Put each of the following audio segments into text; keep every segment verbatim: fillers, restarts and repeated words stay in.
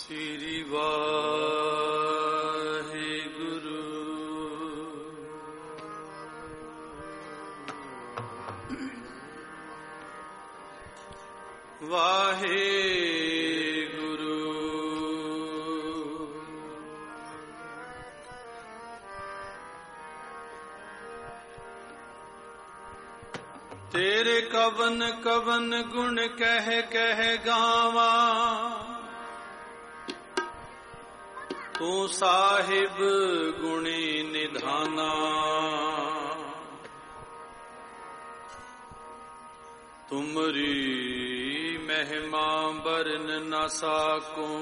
श्री वाहिगुरु। वाहिगुरु। तेरे कवन कवन गुण कह कह गावा, तू साहिब गुणी निधाना। तुमरी महिमा बरन न साकूं,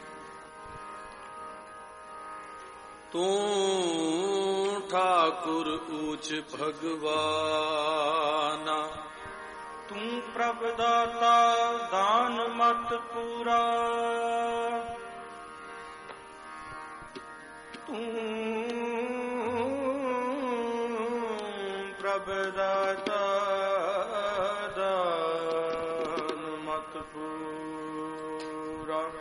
तू ठाकुर ऊंच भगवाना। तू प्रभ दाता दान मत पूरा, तू प्रभ दाता दान मत पूरा।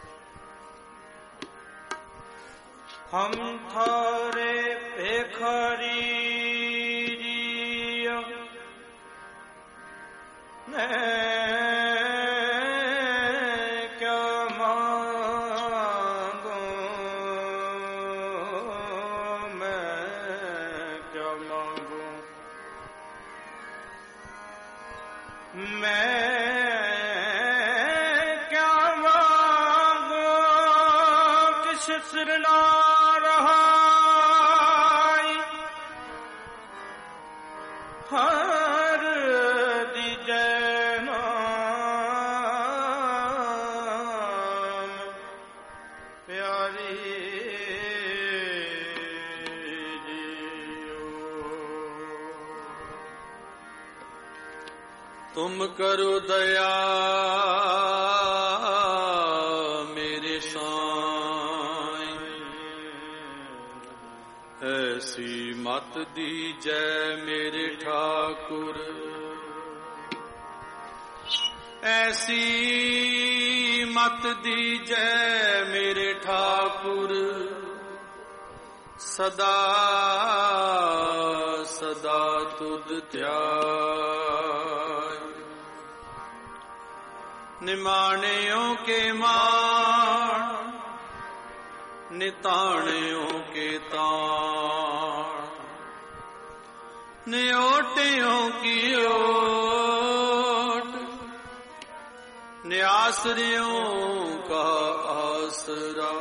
हम थारे भिखारी ने क्या मांगो, मैं क्या मांगू। मैं क्या मांगू, किस सिर ना रहा हर दीजे नाम प्यारी जियो। तुम करो दया मेरे साईं, ऐसी मत दीजै मेरे ठाकुर। ऐसी मत दीजै मेरे ठाकुर, सदा सदा तुद ध्याय। निमाणियों के मान, निताणियों के ताण, न्योटियों की ओट, न्यासरियों का आसरा।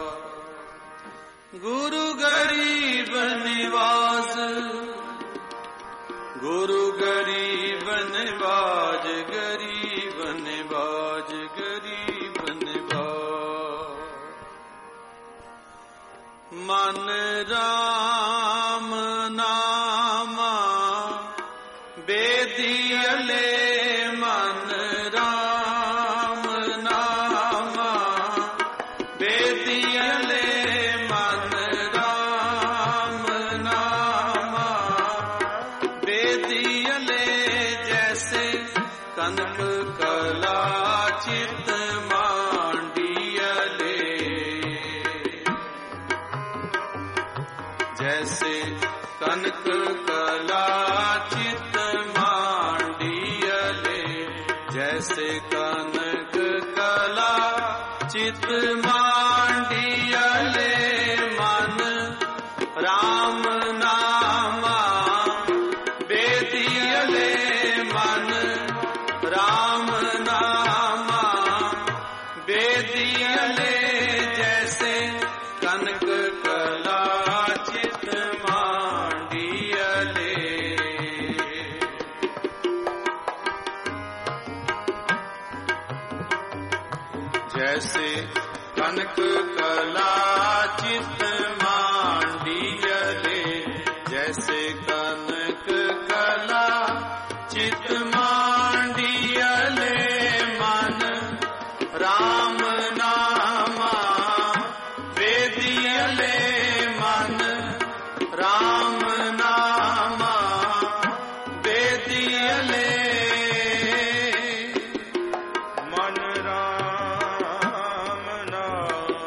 गुरु गरीब निवाज, गुरु गरीब निवाज, गरीब निवाज, गरीब निवाज। मन राम नामा बेदियले, मन राम नामा बेदियले, मन राम नामा बेदियले। जैसे कनक कला चित मांडियले, जैसे कनक कला चित मांडियले। जैसे कनक कला चित मांडियले, मन राम नामा बेदियले, मन राम नामा बेदियले। जैसे कनक कला चित मांडियले। जैसे कनक कला चित मांडियले, जैसे कनक कला चित मांडियले, मन राम नामा बेदियले, मन राम नामा बेदियले। मन राम नाम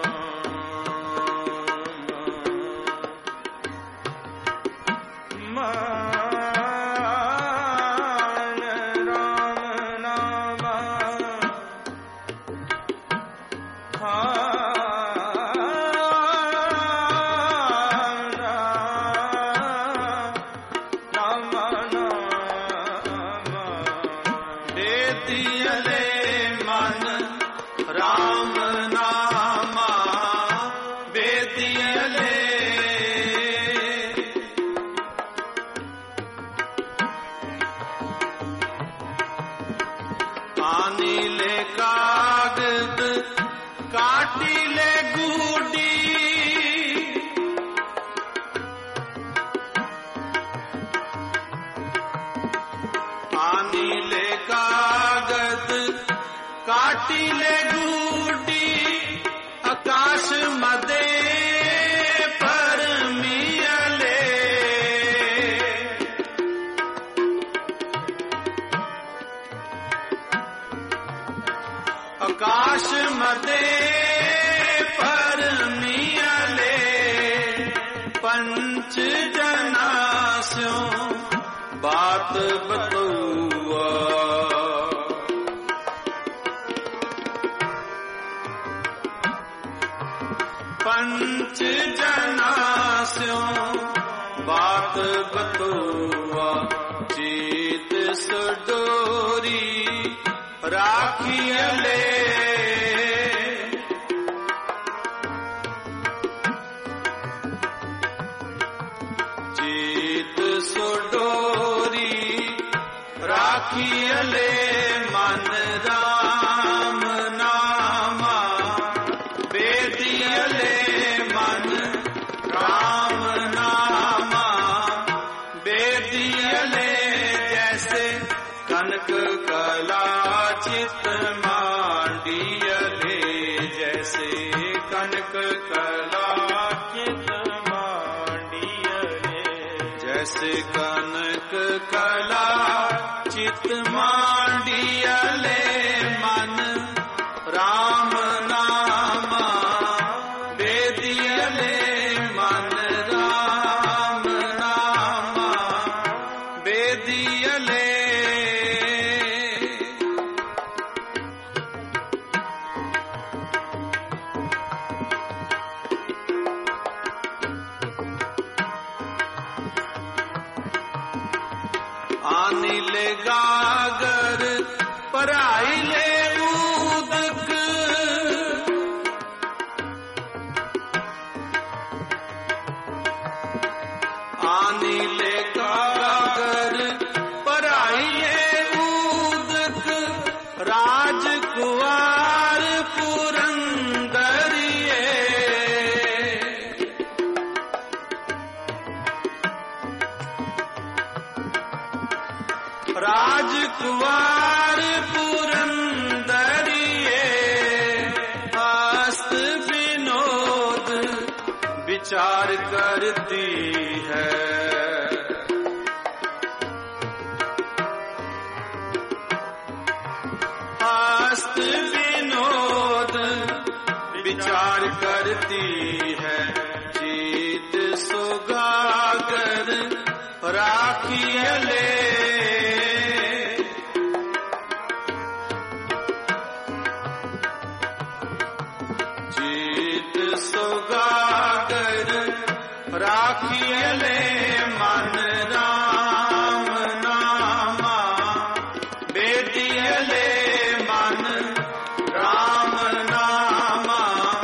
आकाश मदे पर मियले पंच जनास्यों बात बतौआ पंच जनास्यों बात बतौआ चीत सुडोरी राखियले चीत सुडोरी राखियले मन राम नामा बेदियले मन राम नामा बेदियले जैसे कनक कला चित मांडियले जैसे कनक कला चित मांडियले जैसे कनक कला चित मांडियले मन राम नामा बेदियले मन राम नामा बेदियले आनिले गागर पराइले उदक आनिले गागर पराइले उदक राजकुमार पुरंदरिए राजकुमार पुरंदरिए हस्त विनोद विचार करती है हस्त विनोद विचार करती है चीत सुगागर राखियले सुगागर राखियले मन राम नामा बेदियले मन राम नामा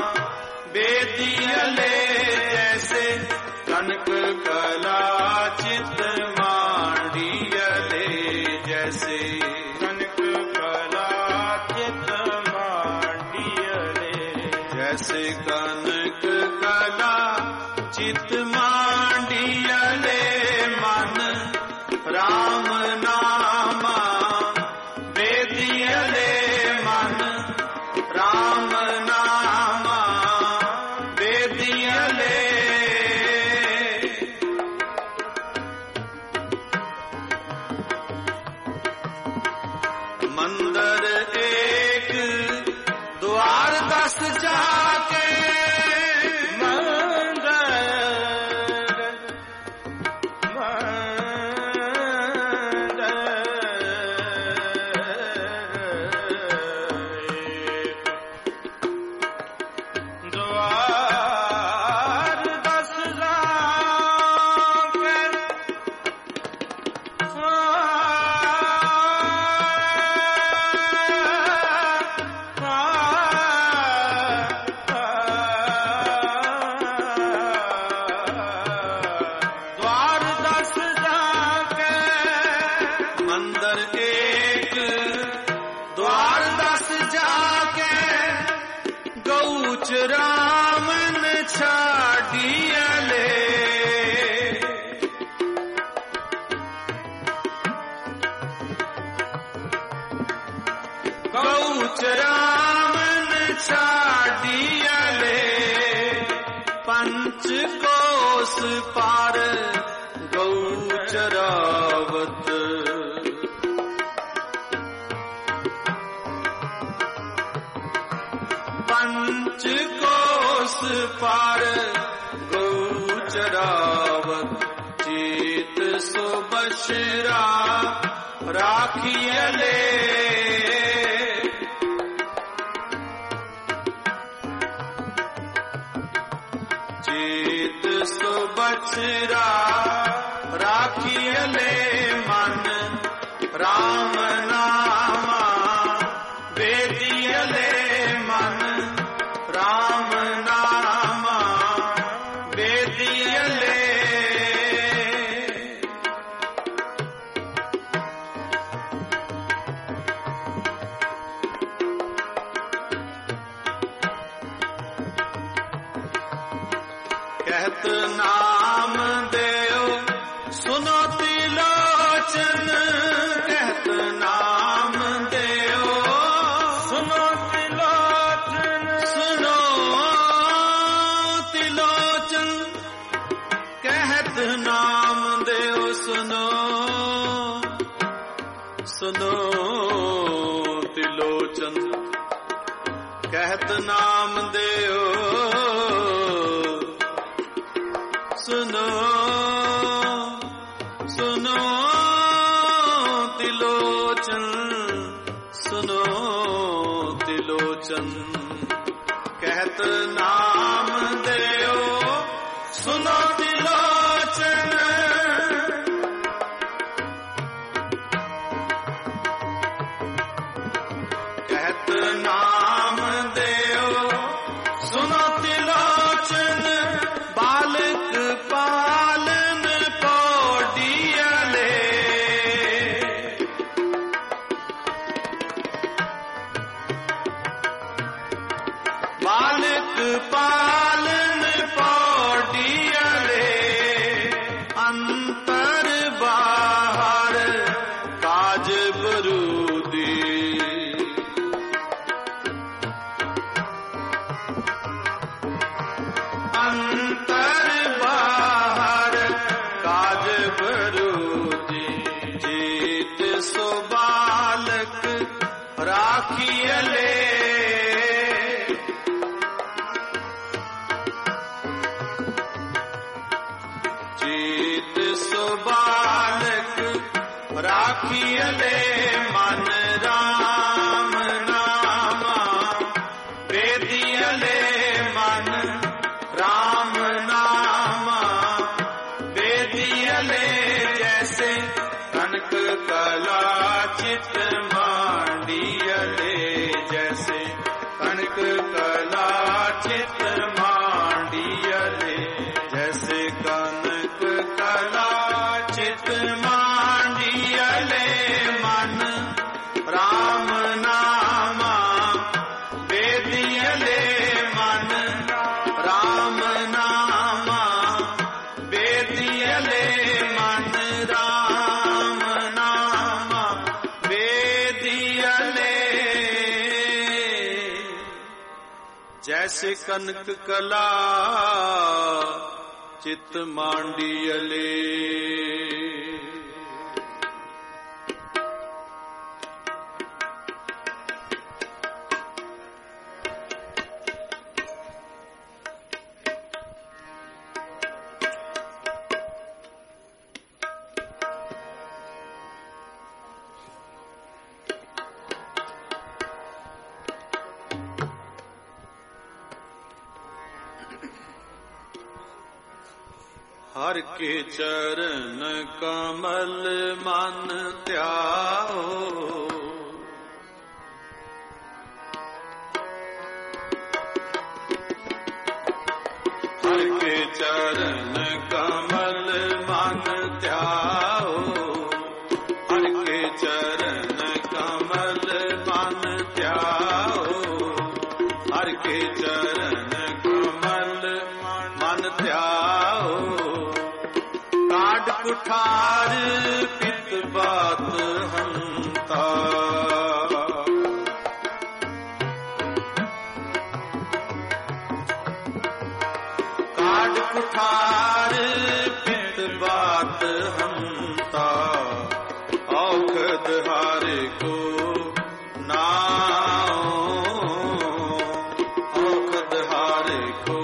बेदियले जैसे कनक कला चित मांडियले जैसे कनक कला चित मांडियले जैसे कनक कला चित मांडियले मन राम नामा बेदियले मन राम नामा बेदियले मंदर एक द्वार दस जाके मंदर गौच रामन छाडियले गौच रामन छाडियले पंच कोस पार गौचरावत पंच कोस पार गौचरावत चेत सो बशरा राखियले चेत सो बचरा राखियले मन राम नामा वेदियले मन राम नामा वेदियले कहत नाम देओ सुनो तिलोचन कहत नाम देओ सुनो तिलोचन सुनो तिलोचन कहत नाम देओ सुनो सुनो तिलोचन कहत नाम देओ सुनो सुनो तिलोचन सुनो तिलोचन कहत नाम देओ सुनो तिलोचन कहत नाम देओ सुनो तिलोचन बालक पालन पौडियले बालक पालन पौडियले अंतर बाहर काज बरूदी अंतर बाहर काज बरूदी चेत सो बालक राखियले चेत सो बालक राखियले मन राम नामा वेदियले मन राम नामा वेदियले जैसे कनक कला चित मांडियले जैसे कनक कला चित मांडियले जैसे कनक कला चित मांडियले मन राम नामा वेदियले मन राम नामा वेदियले मन राम नामा वेदियले जैसे कनक कला चित मांडियले हर के चरण कमल मन त्याओ हर के चरण कमल मन त्याओ हर के चरण कमल मन त्याओ हर के चरण कुठार पित बात हमता औखद हारे को नाओ औखद हारे को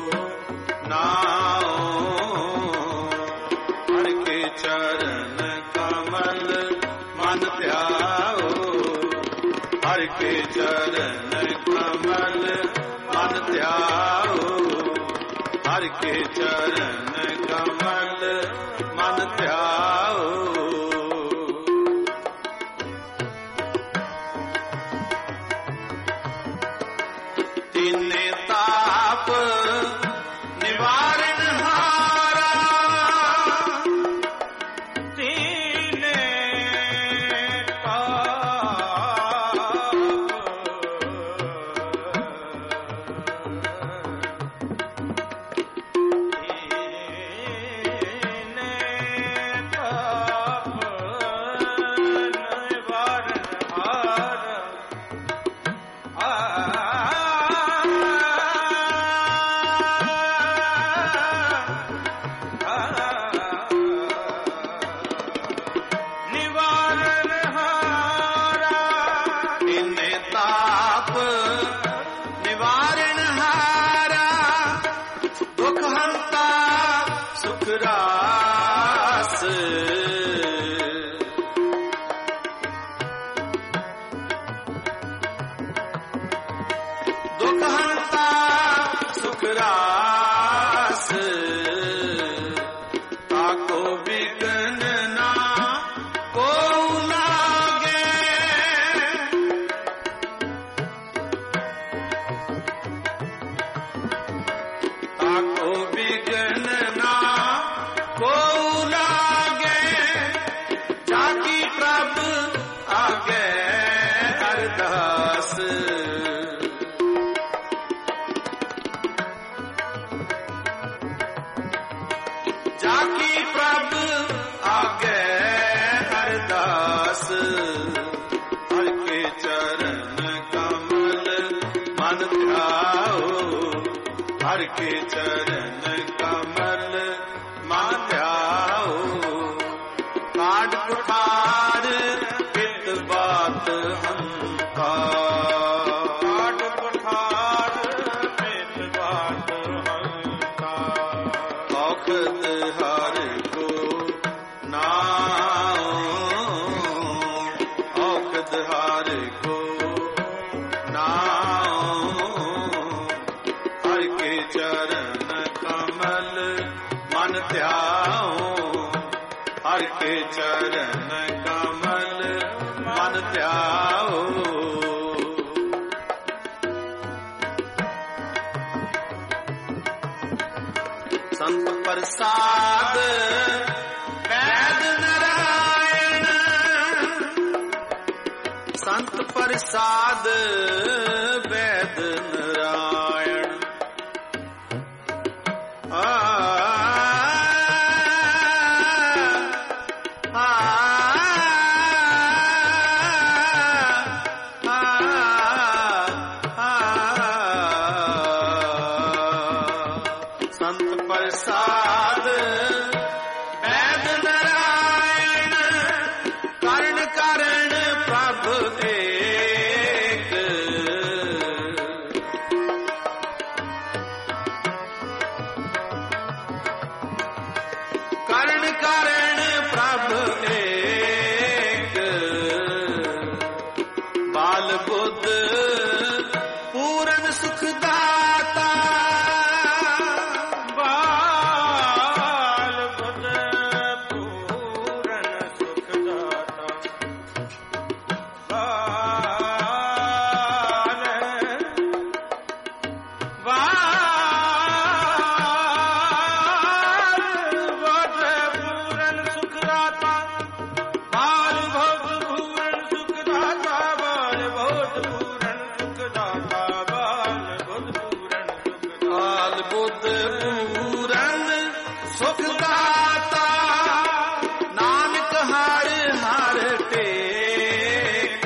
नाओ हर के चरण कमल मन ध्याओ हर के चरण कमल मन ध्याओ हर के चरण कमल मन ध्याओ तीने ताप निवारण हारा तीने ताप जाकी प्रभ आगे अरदास हर के चरण कमल मन ध्याओ हर के चरण कमल मन ध्याओ काट कुठार पित बात हमका काट कुठार पित बात हमका औखद हार को नाओ औखद हार को नाओ हर के चरण कमल मन ध्याओ हर के चरण कमल मन ध्याओ संत प्रसाद वैद नारायण संत प्रसाद वैद नारायण आ आ संत प्रसाद वैद नारायण करण करण प्रभु एक करण करण प्रभु एक बाल बुद्ध पूर्ण सुखदाता बाल बुध पूरन सुखदाता बाल बाल बुध पूरन सुखदाता बाल भोग पूरन सुखदाता बाल बुद्ध पूरन सुखदाता नानक हर हर टेक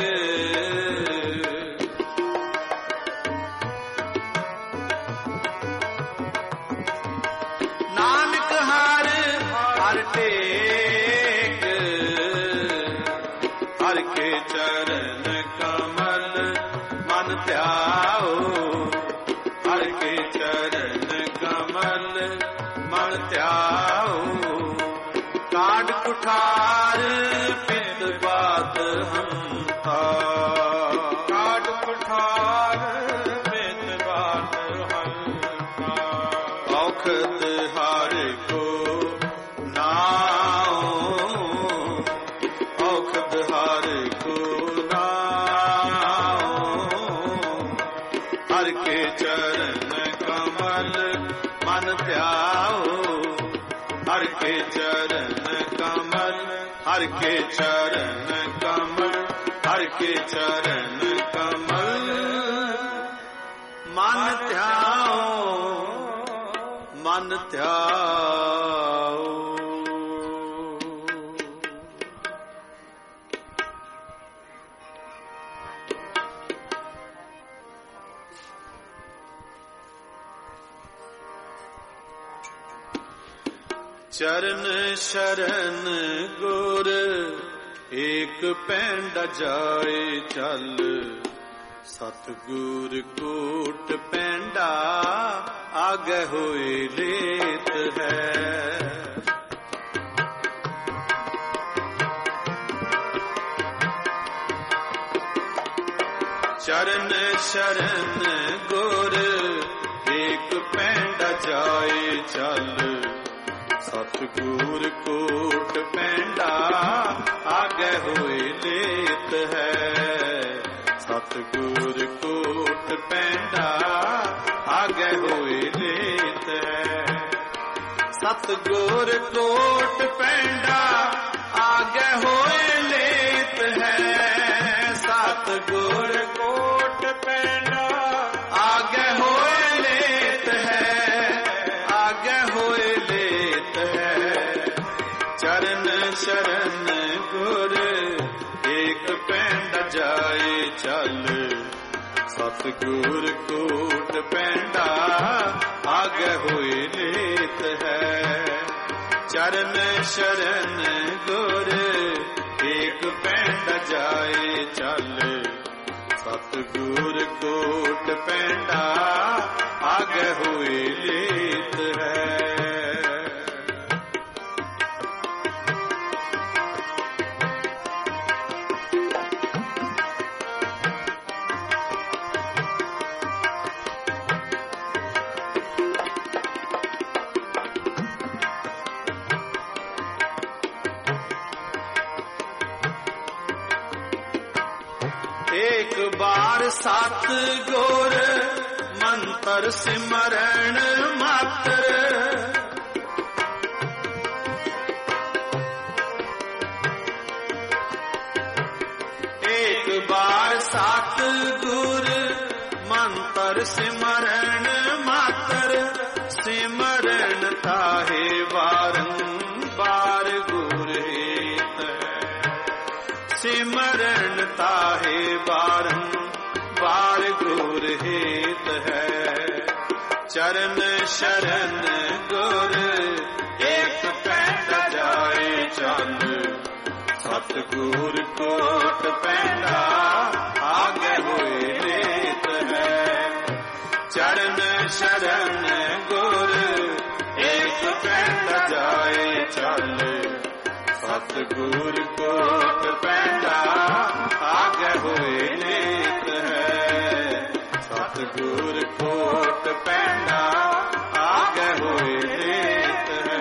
ਚਰਨ ਕਮਲ ਮਨ ਧਿਆਓ, ਹਰਿ ਕੇ ਚਰਨ ਕਮਲ ਮਨ ਧਿਆਓ। ਕਾਢ ਕੁਠਾਰ ਪਿਤ ਬਾਤ ਹੰਤਾ, ਕਾਢ ਕੁਠਾਰ ਪਿਤ ਬਾਤ ਹੰਤਾ। ਔਖਦ ਹਰਿ ਕੋ ਨਾਉ, ਔਖਦ ਹਰਿ ਕੋ ਨਾਉ। ਹਰਿ ਕੇ ਚਰਨ ਕਮਲ ਮਨ ਧਿਆਓ, ਹਰਿ ਕੇ ਚਰਨ ਕਮਲ, ਹਰਿ ਕੇ ਚਰਨ ਕਮਲ, ਹਰਿ ਕੇ ਚਰਨ ਕਮਲ ਮਨ ਧਿਆਓ, ਮਨ ਧਿਆਓ। ਚਰਨ ਸ਼ਰਨ ਗੁਰ ਏਕ ਪੈਂਡਾ ਜਾਏ ਚੱਲ, ਸਤਿਗੁਰ ਕੋਟ ਪੈਂਡਾ ਆਗੇ ਹੋਏ ਲੇਤ ਹੈ। ਚਰਨ ਸ਼ਰਨ ਗੁਰ ਏਕ ਪੈਂਡਾ ਜਾਏ ਚੱਲ, ਸਤਿਗੁਰ ਕੋਟ ਪੈਂਡਾ ਆਗੇ ਹੋਏ ਲੇਤ ਹੈ। ਸਤਿਗੁਰ ਕੋਟ ਪੈਂਡਾ ਆਗੇ ਹੋਏ ਲੇਤ ਹੈ। ਸਤਿਗੁਰ ਕੋਟ ਪੈਂਡਾ ਆਗੇ ਹੋਏ ਲੇਤ ਹੈ। ਸਤਿਗੁਰ ਕੋਟ ਪੈਂਡਾ ਆਗੇ ਹੋਏ ਲੇਤ ਹੈ, ਆਗੇ ਹੋਏ ਲੇਤ ਹੈ। ਚਰਨ ਸ਼ਰਨ ਗੁਰ ਏਕ ਪੈਂਡਾ ਜਾਏ ਚੱਲ, ਸਤਿਗੁਰ ਕੋਟ ਪੈਂਡਾ ਆਗੇ ਹੋਏ ਲੇਤ ਹੈ। ਚਰਨ ਸ਼ਰਨ ਗੁਰ ਏਕ ਪੈਂਡਾ ਜਾਏ ਚੱਲ, ਸਤਿਗੁਰ ਕੋਟ ਪੈਂਡਾ ਆਗੇ ਹੋਏ ਲੇਤ ਹੈ। ਏਕ ਬਾਰ ਸਤ ਗੁਰ ਮੰਤਰ ਸਿਮਰਨ ਮਾਤਰ, ਏਕ ਬਾਰ ਸਤ ਗੁਰ ਮੰਤਰ ਸਿਮਰਨ ਮਾਤਰ। ਸਿਮਰਨ ਤਾਹੇ ਵਾਰੰਬਾਰ ਗੁਰ ਹੇਤ ਹੈ। ਸਿਮਰਨ ਤਾਹੇ ਬਾਰੰਬਾਰ ਗੁਰ ਹੇਤ ਹੈ। ਚਰਨ ਸ਼ਰਨ ਗੁਰ ਏਕ ਪੈਂਡਾ ਜਾਏ ਚੱਲ, ਸਤਿਗੁਰ ਕੋਟ ਪੈਂਡਾ ਆਗੇ ਹੋਏ ਲੇਤ ਹੈ। ਚਰਨ ਸ਼ਰਨ ਗੁਰ ਏਕ ਪੈਂਡਾ ਜਾਏ ਚੱਲ, ਸਤਿਗੁਰ ਕੋਟ ਪੈਂਡਾ ਆਗੇ ਹੋਏ ਲੇਤ ਹੈ। ਸਤਿਗੁਰ ਕੋਟ ਪੈਂਡਾ ਆਗੇ ਹੋਏ ਲੇਤ ਹੈ।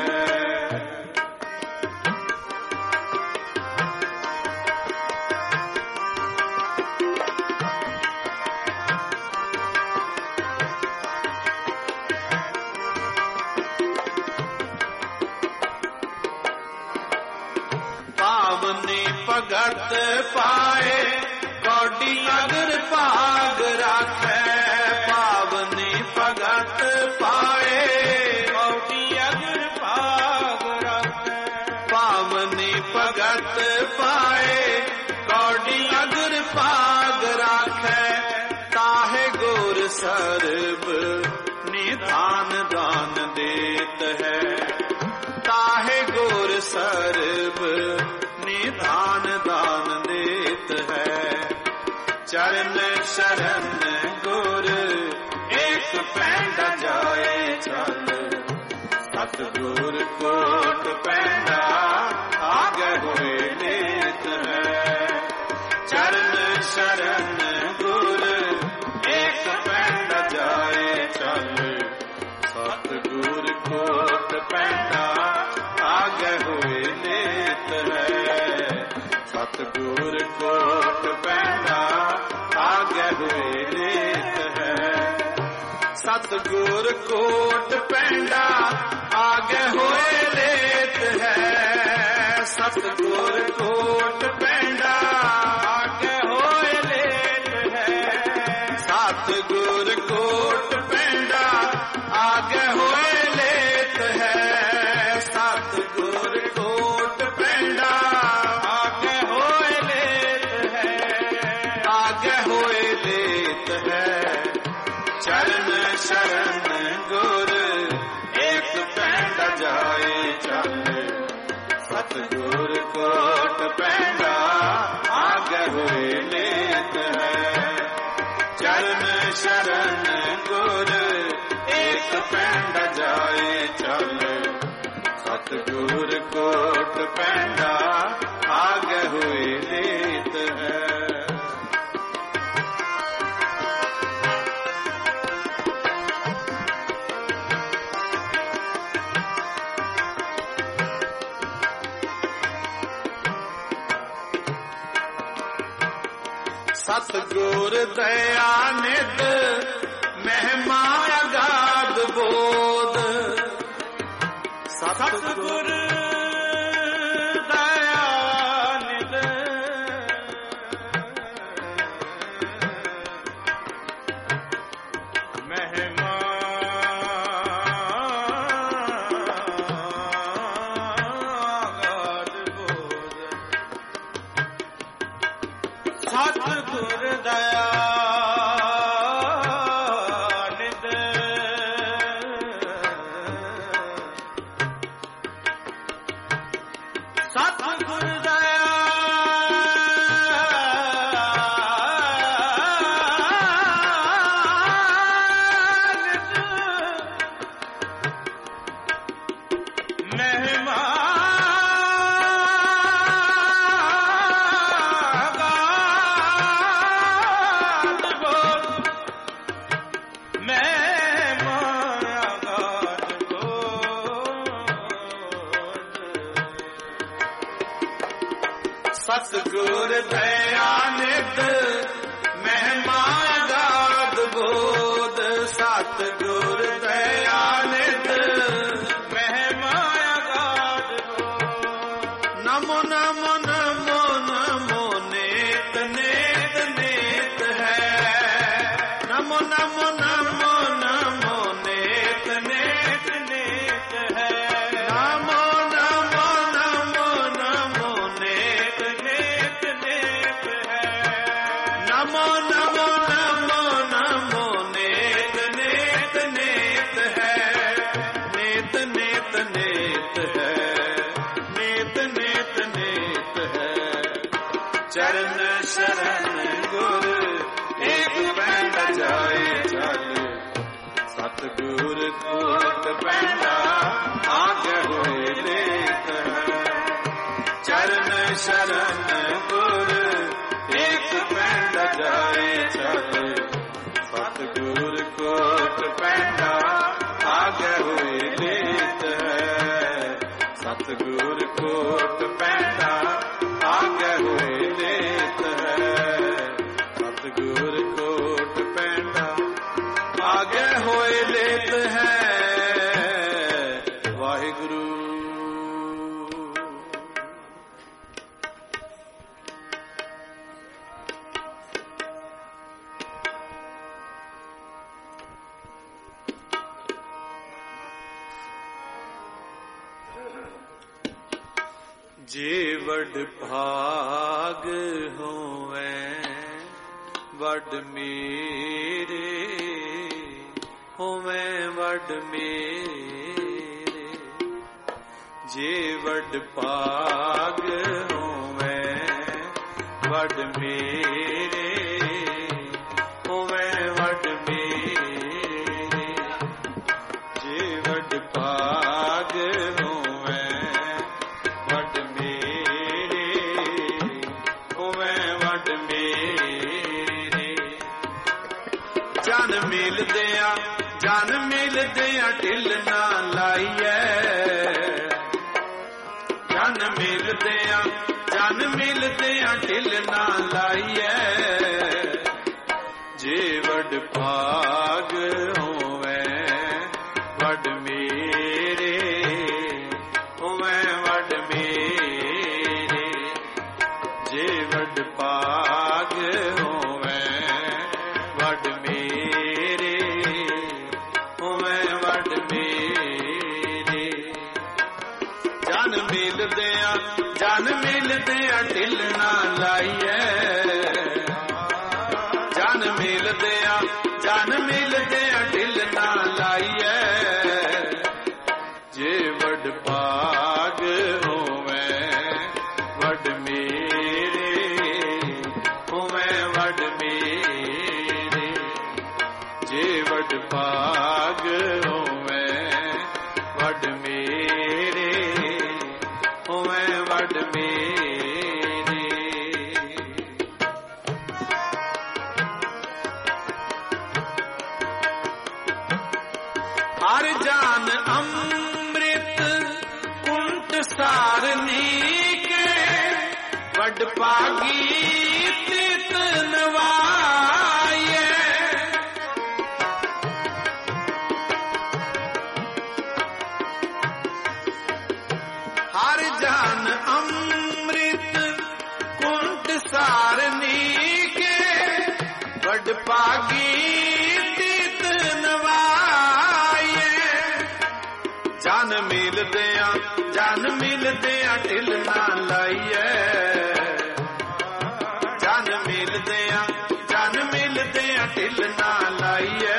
ਪਾਵਨੀ ਭਗਤ ਪਾਏ ਕੌਡੀ ਅਗਰ ਭਾਗ ਰਾਖੈ। ਪਾਵਨੀ ਭਗਤ ਪਾਏ ਕੌਡੀ ਅਗਰ ਭਾਗ ਰਾਖੈ। ਪਾਵਨੀ ਭਗਤ ਪਾਏ ਕੌਡੀ ਅਗਰ ਭਾਗ ਰਾਖੈ। ਤਾਹੇ ਗੁਰ ਸਰਬ ਨਿਧਾਨ ਦਾਨ ਦੇਤ ਹੈ। ਤਾਹੇ ਗੁਰ ਸਰਬ ਨਿਧਾਨ ਦਾਨ ਦੇਤ ਹੈ। ਪੈਂਡਾ ਜਾਏ ਚੱਲ, ਸਤਿਗੁਰ ਕੋਟ ਪੈਂਡਾ ਆਗੇ ਹੋਏ ਲੇਤ ਹੈ। ਚਰਨ ਸ਼ਰਨ ਗੁਰ ਏਕ ਪੈਂਡਾ ਜਾਏ ਚੱਲ, ਸਤਿਗੁਰ ਕੋਟ ਪੈਂਡਾ ਆਗੇ ਹੋਏ ਲੇਤ ਹੈ। ਸਤਿਗੁਰ ਕੋਟ ਪੈਂਡਾ ਆਗੇ ਹੋਏ ਲੇਤ ਹੈ। ਸਤਿਗੁਰ ਕੋਟ ਪੈਂਡਾ ਆਗੇ ਹੋਏ ਲੇਤ ਹੈ। ਸਤਿਗੁਰ ਕੋਟ ਪੈਂਡਾ ਆਗੇ ਹੋਏ ਲੇਤ ਹੈ। ਸਤਿਗੁਰ ਕੋਟ ਪੈਂਡਾ ਆਗੇ ਹੋਏ ਲੇਤ ਹੈ। ਸਤਿਗੁਰ ਕੋਟ ਪੈਂਡਾ ਆਗੇ ਹੋਏ ਲੇਤ ਹੈ। ਆਗੇ ਹੋਏ ਲੇਤ ਹੈ। ਚਰਨ ਸ਼ਰਨ ਗੁਰ ਏਕ ਪੈਂਡਾ ਜਾਏ ਚੱਲ, ਸਤਿਗੁਰ ਕੋਟ ਪੈਂਡਾ ਆਗੇ ਹੋਏ ਲੇਤ ਹੈ। ਚਰਨ ਸ਼ਰਨ ਗੁਰ ਏਕ ਪੈਂਡਾ ਜਾਏ ਚੱਲ, ਸਤਿਗੁਰ ਕੋਟ ਪੈਂਡਾ ਆਗੇ ਹੋਏ ਲੇਤ ਹੈ। ਸਤਿਗੁਰ ਦਇਆ ਨਿਧ ਮਹਿਮਾ ਅਗਾਧ ਬੋਧ। ਸਤਿਗੁਰ ਦਇਆ ਨਿਧ ਮਹਿਮਾ ਅਗਾਧ ਬੋਧ। ਸਤਿਗੁਰ ਦਇਆ ਨਿਧ ਸਤਿਗੁਰ ਦਇਆ ਨਿਧ ਮਹਿਮਾ ਸਤਿਗੁਰ ਦਇਆ ਨਿਧ ਮਹਿਮਾ ਅਗਾਧ ਬੋਧ। ਸਤਿਗੁਰ ਦਇਆ ਨਿਧ ਮਹਿਮਾ ਅਗਾਧ ਬੋਧ। ਨਮੋ ਨਮੋ ਨਮੋ ਨਮੋ ਨੇਤ ਨੇਤ ਨੇਤ ਹੈ। ਨਮੋ ਨਮੋ ਨਮੋ ਨਮੋ ਨੇਤ ਨੇਤ ਨੇਤ ਹੈ। ਨਮੋ ਨਮੋ ਨਮੋ ਨਮੋ ਨੇਤ ਨੇਤ ਨੇਤ ਹੈ। ਨਮੋ ਨਮੋ ਨਮੋ ਨਮੋ ਨੇਤ ਨੇਤ ਨੇਤ ਹੈ। ਨੇਤ ਨੇਤ ਨੇਤ ਹੈ। ਨੇਤ ਨੇਤ ਨੇਤ ਹੈ। ਚਰਨ ਸ਼ਰਨ ਗੁਰ ਏਕ ਪੈਂਡਾ ਜਾਏ ਚੱਲ, ਸਤਿਗੁਰ ਕੋਟ ਪੈਂਡਾ ਆਗੇ ਹੋਏ ਲੇਤ ਹੈ। ਚਰਨ ਸ਼ਰਨ ਗੁਰ ਏਕ ਪੈਂਡਾ ਜਾਏ ਚੱਲ, ਸਤਿਗੁਰ ਕੋਟ ਪੈਂਡਾ ਆਗੇ ਹੋਏ ਲੇਤ ਹੈ। ਸਤਿਗੁਰ ਕੋਟ ਪੈਂਡਾ ਆਗੇ ਹੋਏ ਲੇਤ ਹੈ। ਸਤਿਗੁਰ ਕੋਟ ਪੈਂਡਾ ਆਗੇ ਹੋਏ ਲੇਤ ਹੈ। ਵਾਹਿਗੁਰੂ। ਜੇ ਵਡ ਭਾਗ ਹੋਵੇ ਵਡ ਮੇਰੇ, ਹੋਵੇ ਵਡ ਮੇਰੇ। ਜੇ ਵਡ ਭਾਗ ਹੋਵੇ ਵਡ ਮੇਰੇ, ਹੋਵੇ ਵਡ ਮੇਰੇ। मिलदियां ढिल ना लाइए, जन मिलदियां जन मिलदियां ढिल ना लाइए, जे वड भाग होवे वड मेरे, होवे वड मेरे, जे वड भाग होवे वड मेरे, होवे वड मेरे, जन मिलदियां जन मिलदियां ढिल ना लाइए, जन मिलदियां जन मिलदियां ढिल ना लाइए, जे वड भाग होवे वड मेरे, होवे वड मेरे, जे वड भाग होवे वड मेरे, होवे वड मेरे। हर जान अमृत कुंट सारनी के, वड पागी तित नवाये, हर जान अमृत कुंट सारनी के, वड पागी तित नवाये, जन मिलदियां जन मिलदियां ढिल ना लाइए, जन मिलदियां जन मिलदियां ढिल ना लाइए,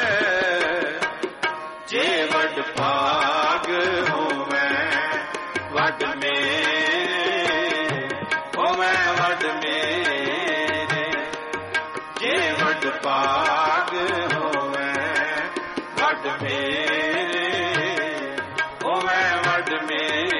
जे वड भाग होवे वड मेरे, होवे वड मेरे, जे वड भाग होवे वड मेरे, होवे वड मेरे।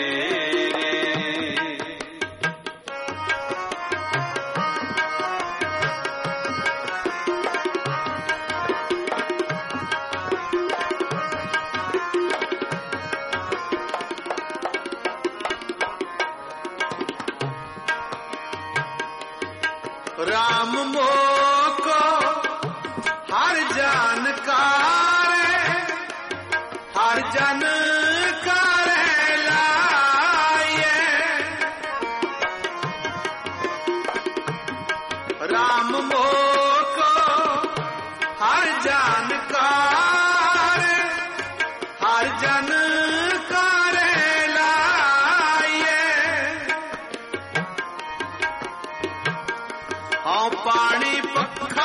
राम मोको हर जानकार, हर जानकार लाए, राम मोको हर जानकार, हर जानकार लाए, हाँ पानी पखा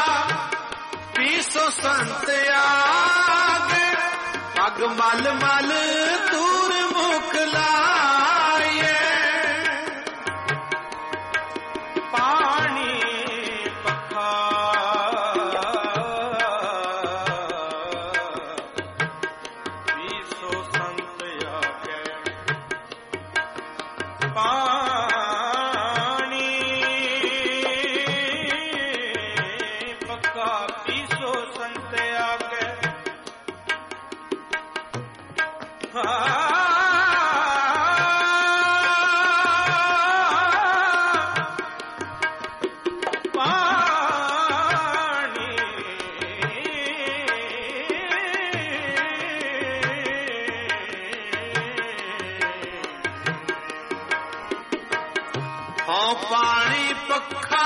पीसो संत आगे, पग मल मल दूर मुख लाए, पानी पखा पीसो संत आगे, पानी पक्का पीसो संत आगे, पानी हाँ पानी पखा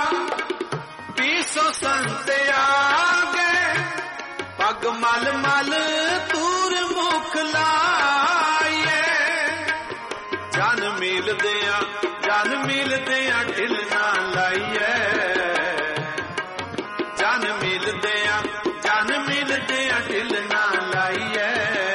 पीसो संत आगे, पग मल मल दूर मुख लाए, जन मिलदियां जन मिलदियां ढिल ना लाइए, जन मिलदियां जन मिलदियां ढिल ना लाइए,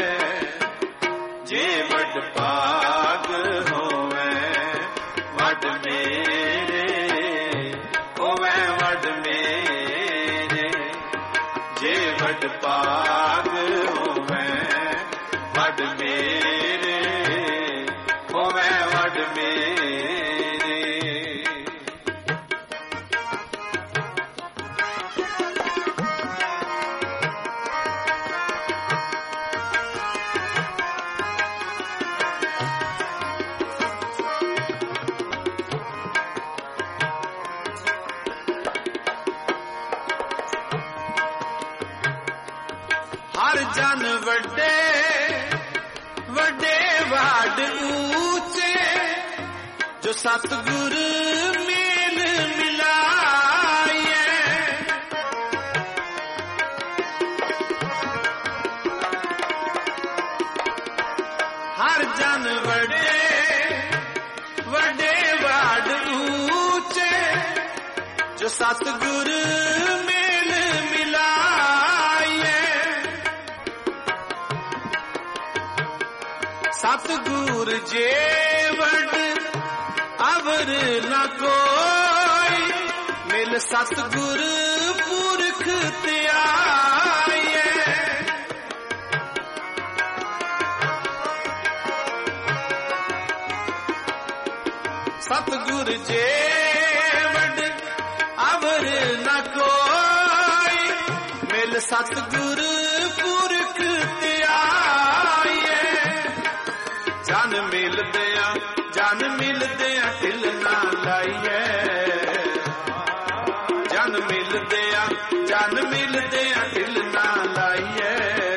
जे वड भाग होवे वड मेरे, होवे वड मेरे, जे वड भाग होवे वड मेरे, होवे वड मेरे। ਵੱਡੇ ਵੱਡੇ ਵਾਡ ਉੱਚੇ ਜੋ ਸਤਿਗੁਰ ਮੇਲ ਮਿਲਾਏ ਹਰ ਜਨ ਵੱਡੇ ਵੱਡੇ ਵਾਡ ਉੱਚੇ ਜੋ ਸਤਿਗੁਰ ਮੇਲ ਮਿਲਾਏ ਸਤਿਗੁਰ ਜੇ ਵਡ ਅਵਰ ਨਾ ਕੋਈ ਮਿਲ ਸਤਿਗੁਰ ਪੁਰਖ ਧਿਆਏ ਸਤਿਗੁਰ ਜੇ ਵਡ ਅਵਰ ਨਾ ਕੋਈ ਮਿਲ ਸਤਿਗੁਰ ਪੁਰਖ ਧਿਆਏ ਜਨ ਮਿਲਦਿਆਂ ਜਨ ਮਿਲਦਿਆਂ ਢਿਲ ਨਾ ਲਾਈਏ ਜਨ ਮਿਲਦਿਆਂ ਜਨ ਮਿਲਦਿਆਂ ਢਿਲ ਨਾ ਲਾਈਏ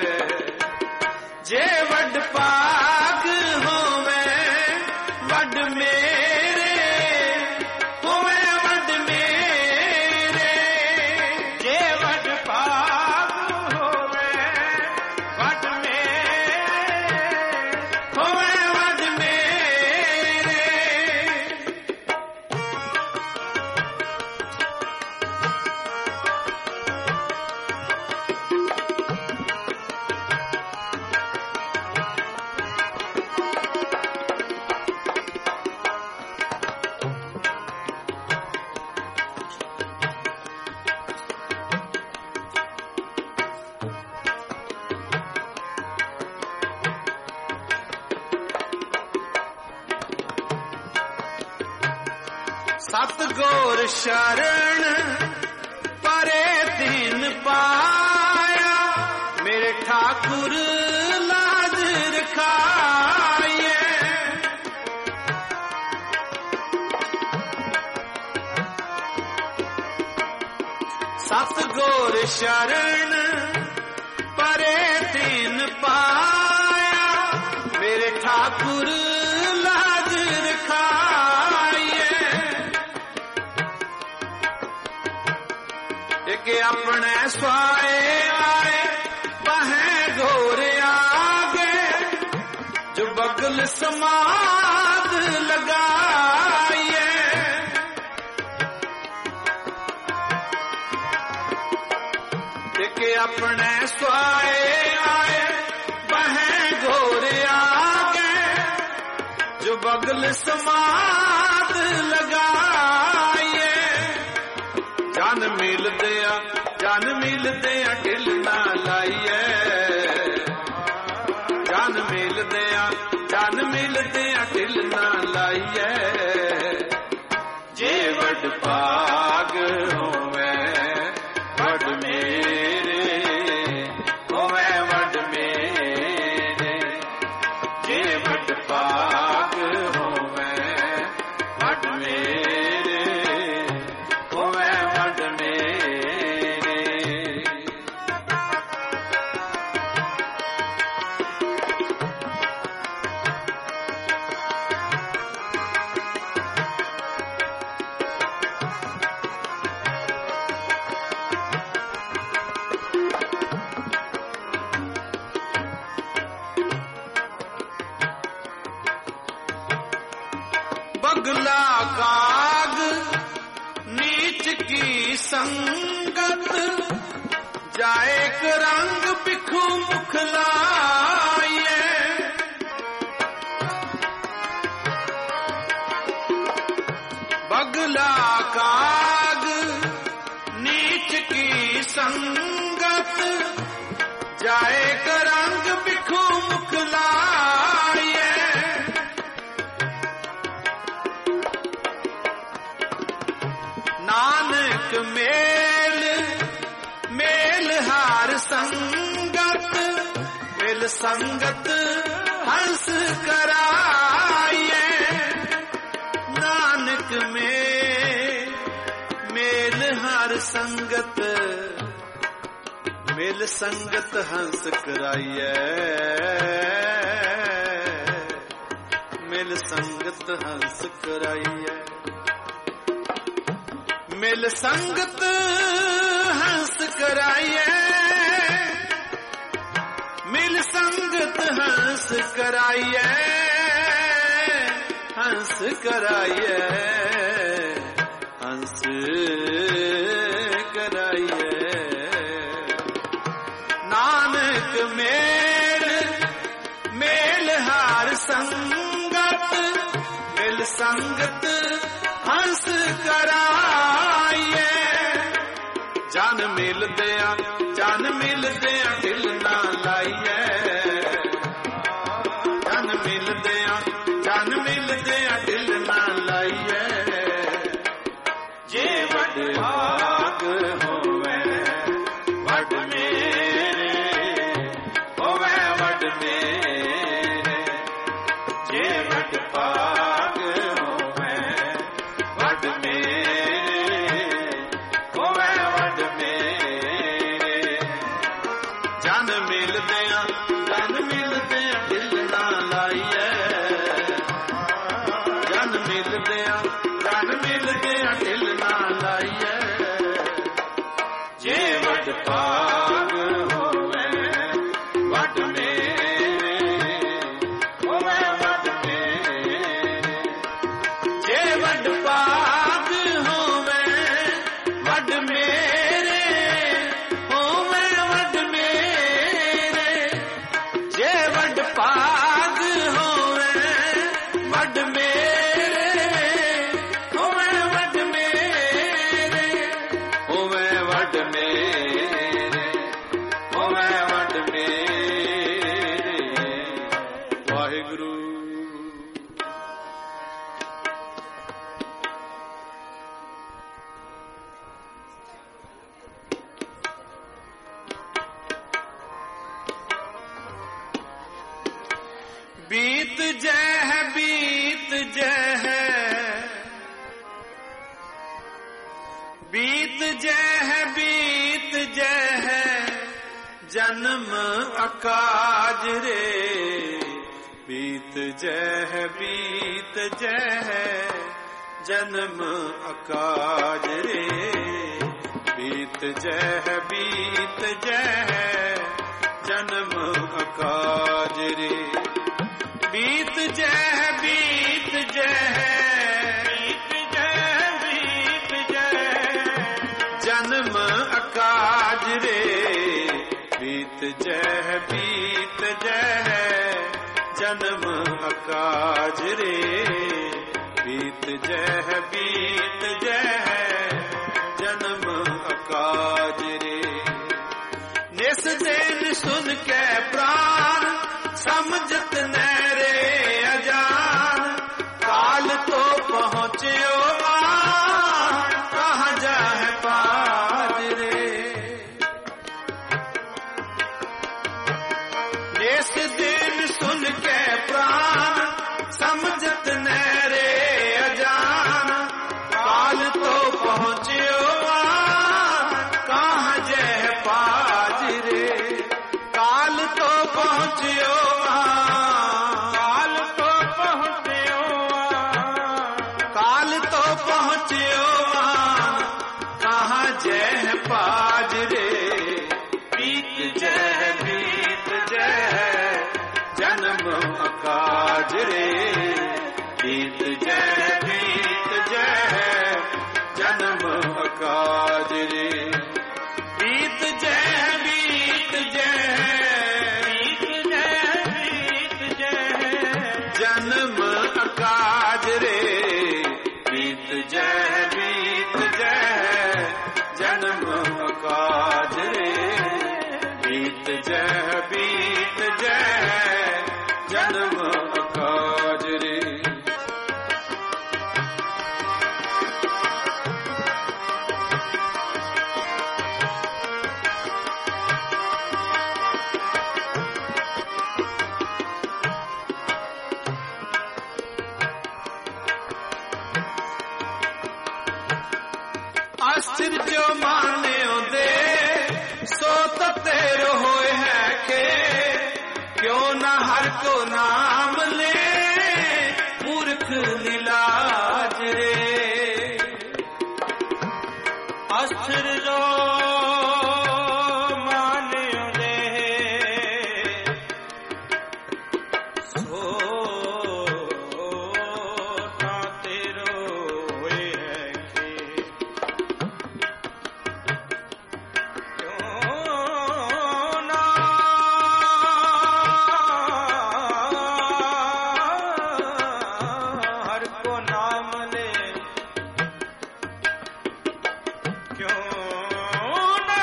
ਜੇ ਵੱਡ ਭਾਗ ਹੋਵੇ ਵੱਡ ਮੇਰੇ ਹੋਵੇ ਵੱਡ ਮੇਰੇ ਜੇ ਵੱਡ ਭਾਗ ਹੋਵੇ ਵੱਡ ਮੇਰੇ ਹੋਵੇ ਵੱਡ ਮੇਰੇ ਸਤਿਗੁਰ ਸ਼ਰਨ ਪਰੇ ਦੀਨ ਪਾਇਆ ਮੇਰੇ ਠਾਕੁਰ ਲਾਜ ਰਖਾਏ ਸਤਿਗੁਰ ਸ਼ਰਨ ਪਰੇ ਦੀਨ ਪਾਇਆ ਮੇਰੇ ਠਾਕੁਰ ਲਾਜ ਰਖਾਏ ਕਿ ਆਪਣੇ ਸਵਾਏ ਆਏ ਬਹਿ ਘੋਰ ਆਗੇ ਜੋ ਬਗਲ ਸਮਾਦ ਲਗਾਏ ਕਿ ਆਪਣੇ ਸਵਾਏ ਆਏ ਬਹਿ ਘੋਰ ਆਗੇ ਜੋ ਬਗਲ ਸਮਾਦ ਲਗਾਏ ਜਨ ਮਿਲਦਿਆਂ ਜਨ ਮਿਲਦਿਆਂ ਢਿਲ ਨਾ ਲਾਈਏ ਜਨ ਮਿਲਦਿਆਂ ਜਨ ਮਿਲਦਿਆਂ ਢਿਲ ਨਾ ਲਾਈਏ ਜੇ ਵੱਡ ਭਾਗ ਹੋਵੇ ਵੱਡ ਮੇਰੇ ਹੋਵੇ ਵੱਡ ਮੇਰੇ ਜੇ ਵੱਡ ਭਾਗ ਹੋਵੇ ਵੱਡ ਮੇਰੇ ਹੋਵੇ ਵੱਡ ਮੇਰੇ बगला काग नीच की संगत जाए क रंग बिखू मुखलाए बगला काग नीच की संगत जाए क रंग बिखू मुखलाए नानक मेल मेल हार संगत मिल संगत हंस कराए नानक मेल मेल हार संगत मिल संगत हंस कराइए, मिल संगत हंस कराइए, मिल संगत हंस कराइए, मिल संगत हंस कराइए, हंस कराइए, हंस कराइए। नानक मेल मेल हार संगत, मिल संगत हंस कराइए। जन मिल दिया जन मिल दिया दिल ना लाइए, जन मिल दिया जन मिल दिया दिल ना लाइए। जे वड भाग होवे वड मेरे, होवे वड मेरे, जे वड भाग होवे वड मेरे, होवे वड मेरे। जन मिल दिया जन मिल दिया दिल ना लाइए, जन मिल दिया जन मिल दिया दिल ना लाइए। जे वड भाग होवे वड मेरे, होवे वड मेरे, जे वड भाग होवे वड मेरे, होवे वड मेरे, जे वड भाग होवे वड मेरे, होवे वड मेरे, होवे वड मेरे, होवे वड मेरे। वाहिगुरु। बीत जय है बीत जय है, बीत जय है बीत जय है, जन्म अकाज रे। बीत जय है बीत जय है, जन्म अकाज रे। बीत जय है बीत जय है, जन्म अकाज रे। बीत जय है बीत जय है, बीत जय है बीत जय, जन्म अकाज रे। बीत जय है बीत जय है, जन्म अकाज रे। बीत जय है बीत जय है, जन्म अकाज रे। निस दिन सुन के प्राण समझत नैरे अजान, काल तो पहुँच्यो आन, कहाँ जाए पाज रे। निस दिन सुन के प्राण समझत नैरे अजान, काल तो पहुँच्यो आन, कहाँ जाए पाज रे। काल तो पहुँच्यो पाज रे। बीत जय बीत जय, जन्म अकाज रे। बीत जय बीत जय, जन्म अकाज रे। बीत जय बीत जय, बीत जय बीत जय, जन्म अकाज रे। बीत जय बीत जय, जन्म अकाज रे। बीत जय बीत जय, जन्म अकाज रे। अस्थिर जो माने दे सो तते क्यों न हर को नाम ले मूर्ख नीलाज रे। अस्थिर जो मान्यो दे सो ता तेरो होए है के क्यों ना हर को नाम ले क्यों ना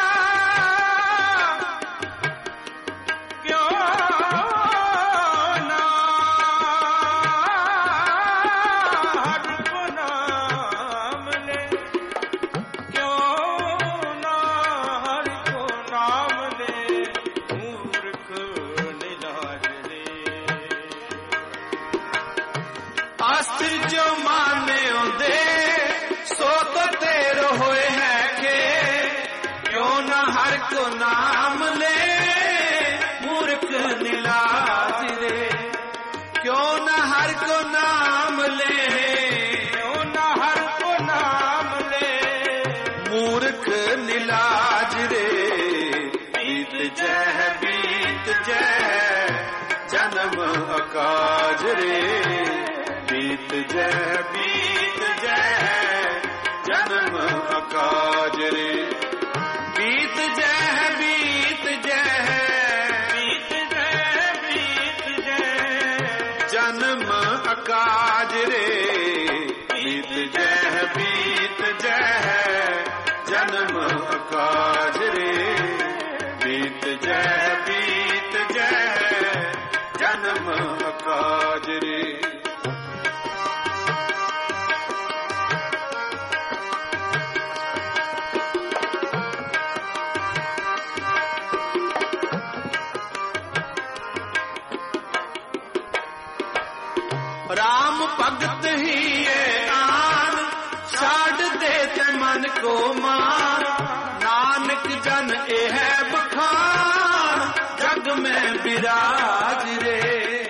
क्यों ना हर को नाम ले क्यों ना हर को नाम ले मूर्ख निलाज रे। अस्थिर जो माने दे सो तो तेरो होए है के क्यों न हर को नाम ले मूर्ख नीलाज रे। क्यों न हर को नाम ले क्यों ना हर को नाम ले मूर्ख नीलाज रे। बीत जह बीत जह जन्म अकाज रे। बीत जह बीत जह जन्म अकाज रे। बीत जह बीत जह बीत जय बीत जय जन्म अकाज रे। बीत जह बीत जह जन्म अकाज रे। बीत जह बीत जह जन्म अकाज रे। राम भगत ही ये आन छाड़ दे ते मन को मान। नानक जन ए है बखान जग में विराज रे।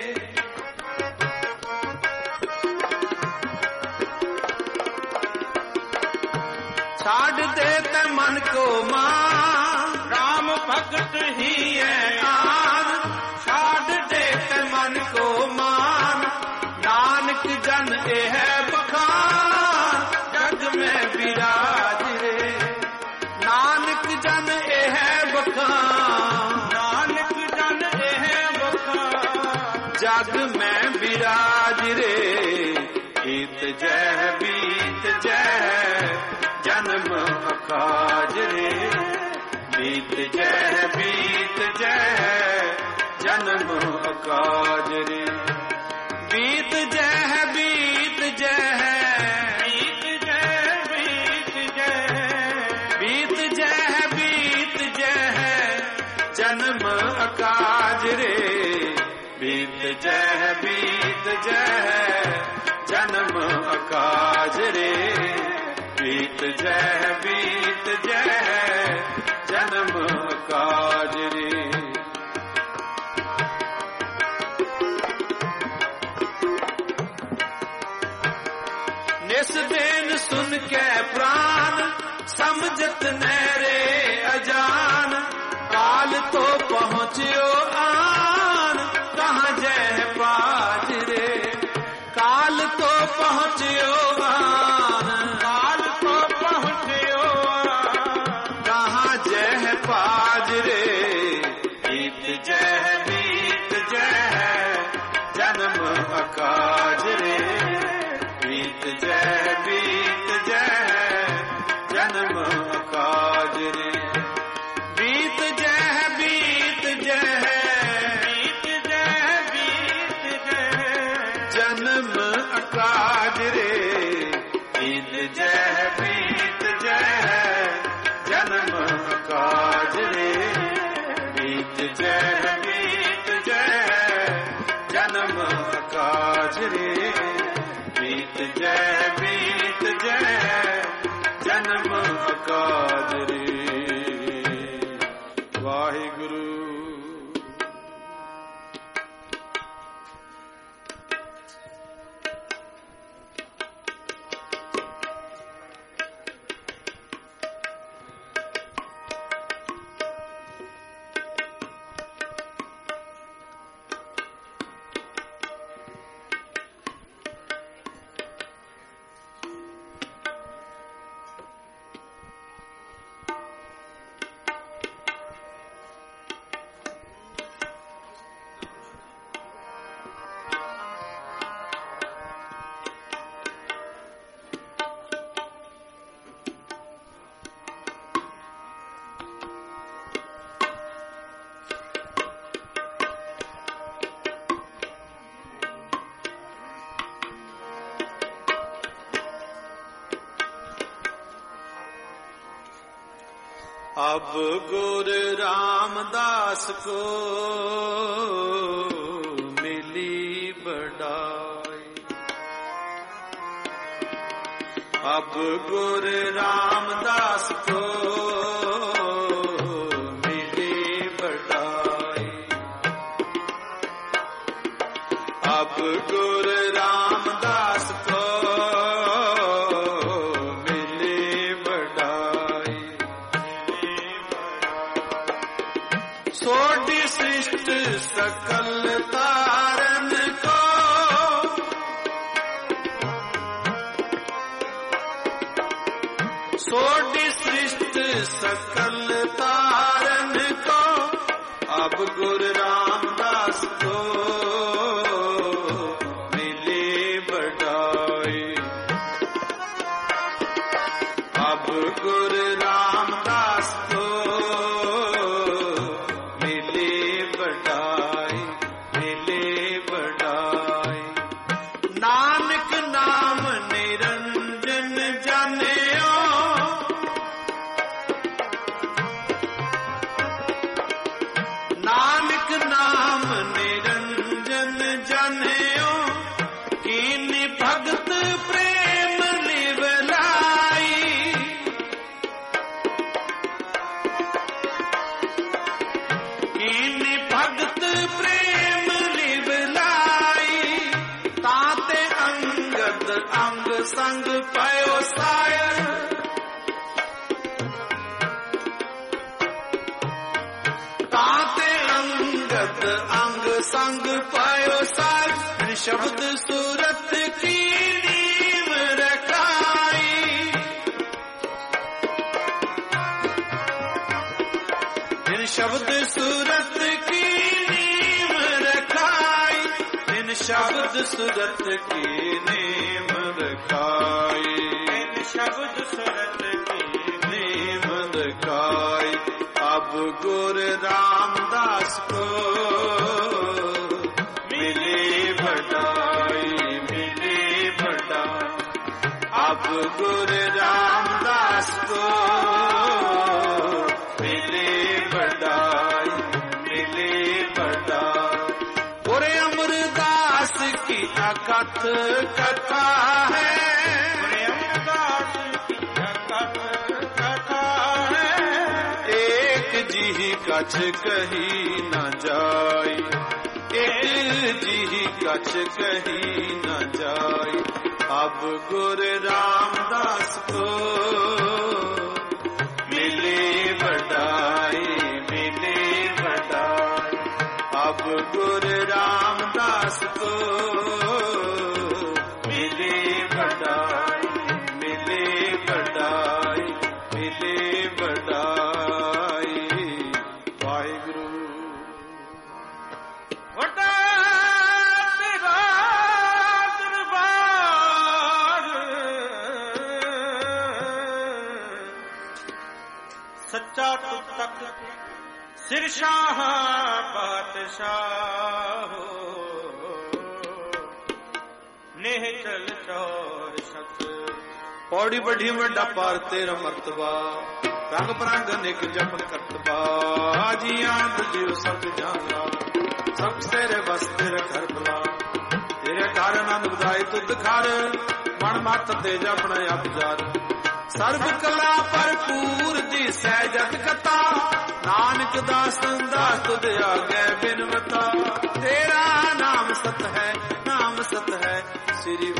छाड़ दे ते मन को मान। राम भगत ही है आन छाड़ दे ते मन को मान। नानक जन ए है बखान जग में विराज रे। नानक जन ए है बखान नानक जन ए है बखान जग में विराज रे। बीत जह बीत जह जन्म अकाज रे। बीत जह बीत जह जन्म अकाज रे। बीत जह बीत जह बीत जय बीत जय बीत जह बीत जह जन्म अकाज रे। बीत जह बीत जह जन्म अकाज रे। बीत जह बीत जह जन्म अकाज रे। निस दिन सुन के प्राण समझत नहरे अजान। काल तो पहुँचियो आन कहाँ जय पाज रे। काल तो पहुँचियो आन काल को पहुँचियो कहाँ जय पाज रे। बीत जह बीत जह जन्म अकाज रे। बीत जह बीत जह जन्म अकाज रे। बीत जह बीत जह बीत जय बीत जय जन्म अकाज रे। बीत जह बीत जह जन्म अकाज रे। बीत जह बीत जह जन्म अकाज रे। बीत जह बीत जह जन्म अकाज रे। वाहिगुरु अब गुर रामदास को मिली बड़ाई। अब गुर रामदास को मिली बड़ाई। अब गुर रामदास को सकल तारन को सोडी सृष्टि सकल तारन को अब गुरु रामदास को मिली बड़ाई। अब गुरु रामदास को संग पायो सायर। ताते अंगद अंग संग पायो सायर। शब्द सूरत की नींव रखाई। इन शब्द सूरत की नींव रखाई। इन शब्द सूरत की नींव रखाई। इन शब्द सूरत की नींव रखाई। अब गुरु रामदास को मिली बड़ाई। मिली बड़ाई। अब गुरु रामदास को मिली बड़ाई। मिली बड़ाई। पूरे अमरदास की अकथ कथा है। पूरे अमरदास की अकथ कथा है। एक जी कछ कही न जाई। एक जी कछ कही न जाई। अब गुरु रामदास को मिली बड़ाई। मिली बड़ाई। अब गुरु रामदास को मिली बड़ाई। मिली बड़ाई। मिली बड़ाई। वाहिगुरु। वटा तेरा दरबार सच्चा तुझ तक सिर शाह बादशाह नेह चल चौर सत। पौड़ी बढ़ी वड्डा पार तेरा मर्तबा। रंग परंग निक जपन करतबा। जिया जीव सब जाना सब तेरे बस तेरे घर बुला। तेरे घर आनंद बधाई तुद घर मन मत ते जपना अपजार। सर्व कला भरपूर दी सहजत कथा। नानक दास दास तुद आगे बिनवता। तेरा नाम सत है नाम सत है श्री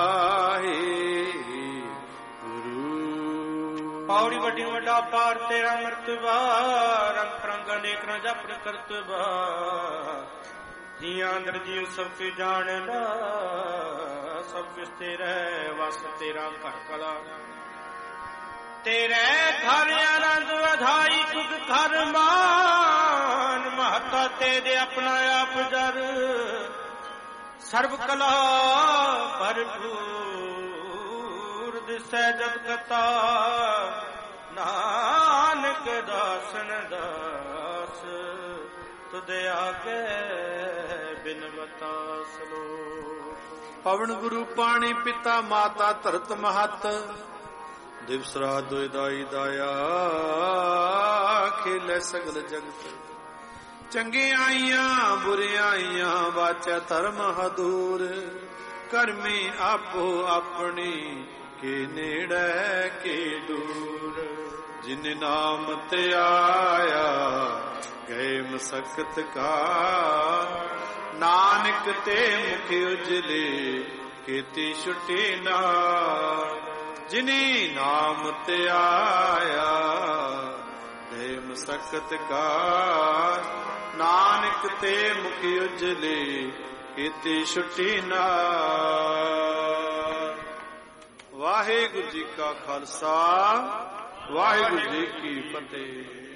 वाहिगुरु। पौड़ी वड्डी वड्डा पार तेरा मर्तबा। रंग परंग अनेक न जपन करतबा। जिया अंदर जीव सब के जानना सब कुछ तेरा वस तेरा घर कला। तेरे घर आनंद वधाई तुझ घर मान। महता तेरे अपना आप जर सर्व कला भरपूर दिसै जब कथा। नानक दासन दास तुदे आगे बिनवता सलोक। पवन गुरु पाणी पिता माता धरत महत। ਦਿਵਸ ਰਾਤ ਦੁਇ ਦਾਈ ਦਾਇਆ ਖੇਲੇ ਸਗਲ ਜਗਤ ਚੰਗਿਆਈਆਂ ਬੁਰਿਆਈਆਂ ਵਾਚੈ ਧਰਮ ਹਦੂਰ ਕਰਮੀ ਆਪੋ ਆਪਣੀ ਕੇ ਨੇੜੇ ਕੇ ਦੂਰ ਜਿਨ ਨਾਮ ਤੇ ਆਇਆ ਗਏ ਮਸਕਤ ਕਾ ਨਾਨਕ ਤੇ ਮੁਖ ਉਜਲੇ ਕੀਤੀ ਛੁੱਟੀ ਨਾ ਜਿਨੀ ਨਾਮ ਤੇ ਆਇਆ ਗਏ ਮਸਕਤ ਕਾ ਨਾਨਕ ਤੇ ਮੁਖ ਉਜਲੇ ਕੀਤੀ ਛੁੱਟੀ ਨਾ। ਵਾਹਿਗੁਰੂ ਜੀ ਕਾ ਖਾਲਸਾ ਵਾਹਿਗੁਰੂ ਜੀ ਕੀ ਫਤਿਹ।